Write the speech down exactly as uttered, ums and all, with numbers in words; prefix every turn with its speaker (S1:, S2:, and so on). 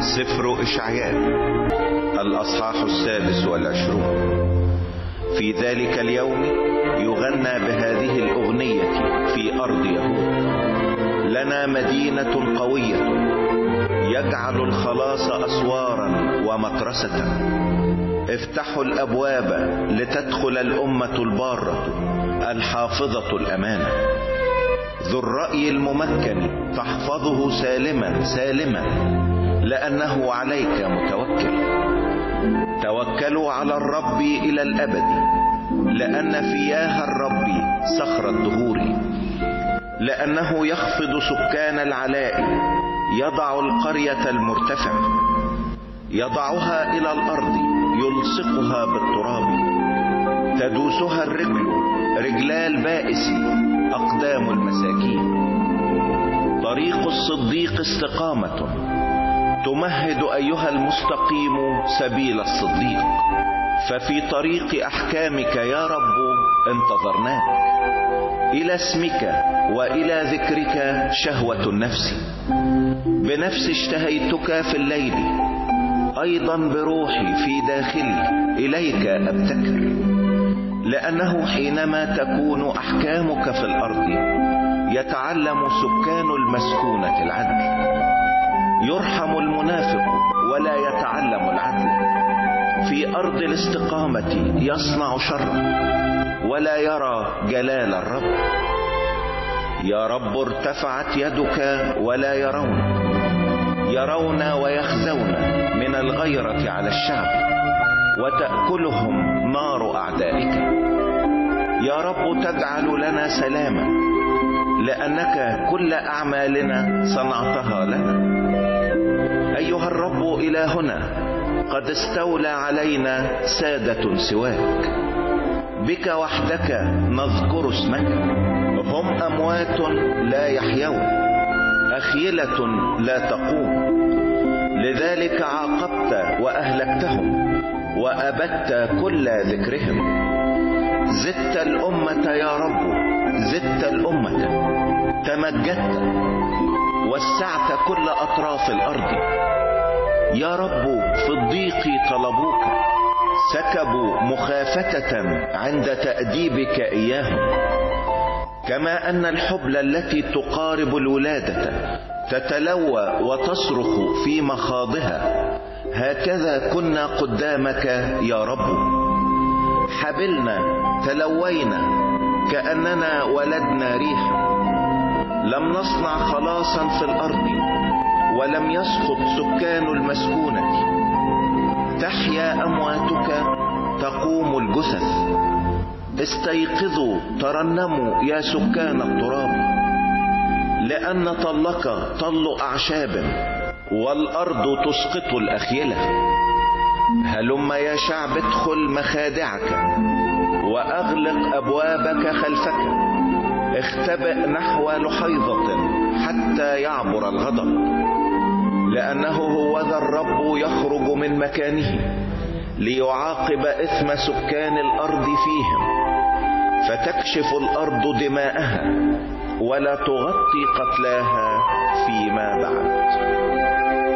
S1: سفر إشعياء الأصحاح السادس والعشرون. في ذلك اليوم يغنى بهذه الأغنية في أرض يهود: لنا مدينة قوية يجعل الخلاص أسوارا ومترسة، افتحوا الأبواب لتدخل الأمة البارة الحافظة الأمانة، ذو الرأي الممكن تحفظه سالما سالما، لأنه عليك متوكل. توكلوا على الرب إلى الأبد، لأن فياه الرب صخر الدهور. لأنه يخفض سكان العلاء، يضع القرية المرتفعة، يضعها إلى الأرض، يلصقها بالتراب. تدوسها الرجل، رجلا البائس، أقدام المساكين. طريق الصديق استقامة، تمهد أيها المستقيم سبيل الصديق. ففي طريق أحكامك يا رب انتظرناك، إلى اسمك وإلى ذكرك شهوة النفس. بنفسي اشتهيتك في الليل، أيضا بروحي في داخلي إليك أبتكر. لأنه حينما تكون أحكامك في الأرض، يتعلم سكان المسكونة العدل. يرحم المنافق ولا يتعلم العدل، في أرض الاستقامة يصنع شرا ولا يرى جلال الرب. يا رب ارتفعت يدك ولا يرون، يرون ويخزون من الغيرة على الشعب، وتأكلهم نار أعدائك. يا رب تجعل لنا سلاما، لأنك كل أعمالنا صنعتها لنا. أيها الرب إلهنا، قد استولى علينا سادة سواك، بك وحدك نذكر اسمك. هم أموات لا يحيون، أخيلة لا تقوم. لذلك عاقبت وأهلكتهم، وأبدت كل ذكرهم. زدت الأمة يا رب، زدت الأمة، تمجدت وسعت كل أطراف الأرض. يا رب في الضيق طلبوك، سكبوا مخافتة عند تأديبك إياهم. كما أن الحبلى التي تقارب الولادة تتلوى وتصرخ في مخاضها، هكذا كنا قدامك يا رب. حبلنا تلوينا كأننا ولدنا ريحا. لم نصنع خلاصا في الأرض، ولم يسقط سكان المسكونة. تحيا أمواتك، تقوم الجثث. استيقظوا ترنموا يا سكان التراب، لأن طلك طل أعشاب، والأرض تسقط الأخيلة. هلم يا شعب ادخل مخادعك، وأغلق أبوابك خلفك. اختبئ نحو لحيظة حتى يعبر الغضب، لأنه هو ذا الرب يخرج من مكانه ليعاقب إثم سكان الأرض فيهم. فتكشف الأرض دماءها، ولا تغطي قتلاها فيما بعد.